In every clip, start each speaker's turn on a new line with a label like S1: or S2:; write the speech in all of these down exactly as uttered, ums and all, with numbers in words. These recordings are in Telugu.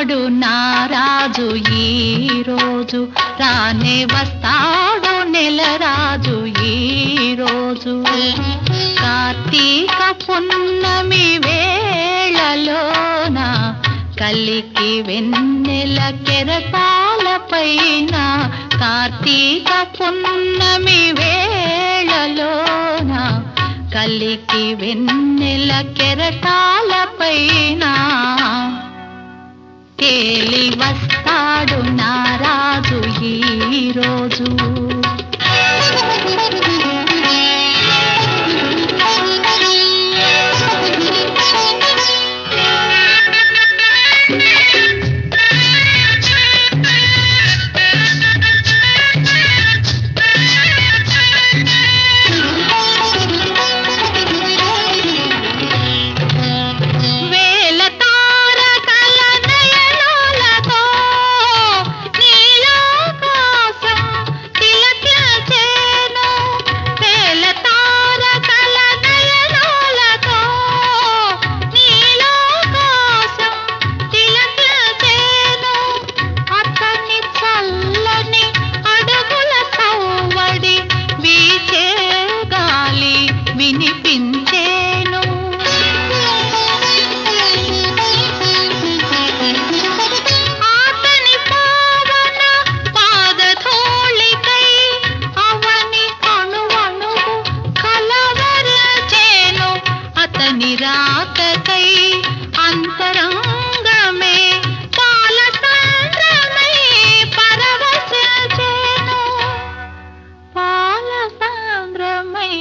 S1: వస్తాడు నారాజు ఈ రోజు, రానే వస్తాడు నెలరాజు ఈ రోజు. కార్తీక పున్నమి వేళలోన కలికి వెన్నెల కెరటాల పైన, కార్తీక పున్నమి వేళలోన కలికి వెన్నెల కెరటాల పైన తేలి వస్తాడు నారాజు ఈ రోజు. నిరాకై అంతరంగమే పాల సంద్రమై పరవశించెను, పాల సంద్రమై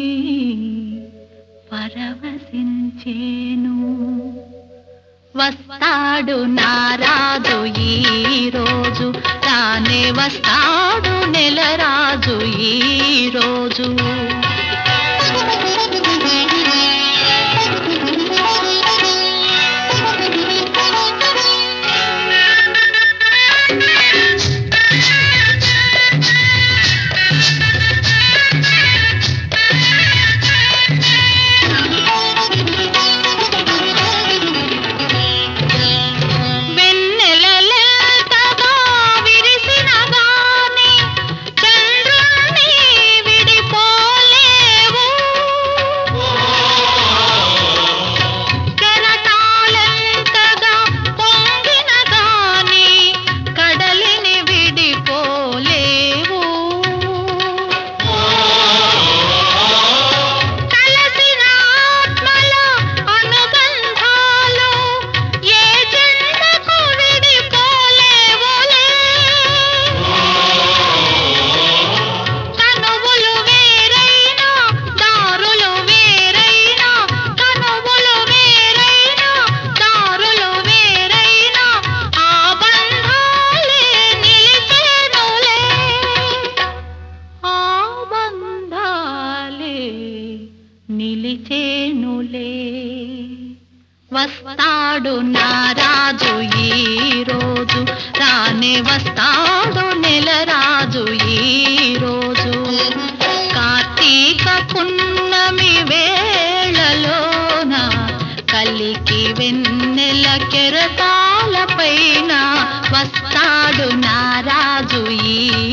S1: పరవశించెను. వస్తాడు నారాజు ఈ రోజు, రానే వస్తాడు నెలరాజు ఈ రోజు. నిలిచేనులే. వస్తాడు నారాజు ఈ రోజు, రానే వస్తాడు నెలరాజు ఈ రోజు. కార్తీక పున్నమి వేళలోన కలికి వెన్నెల కెరటాల పైన వస్తాడు నారాజు ఈ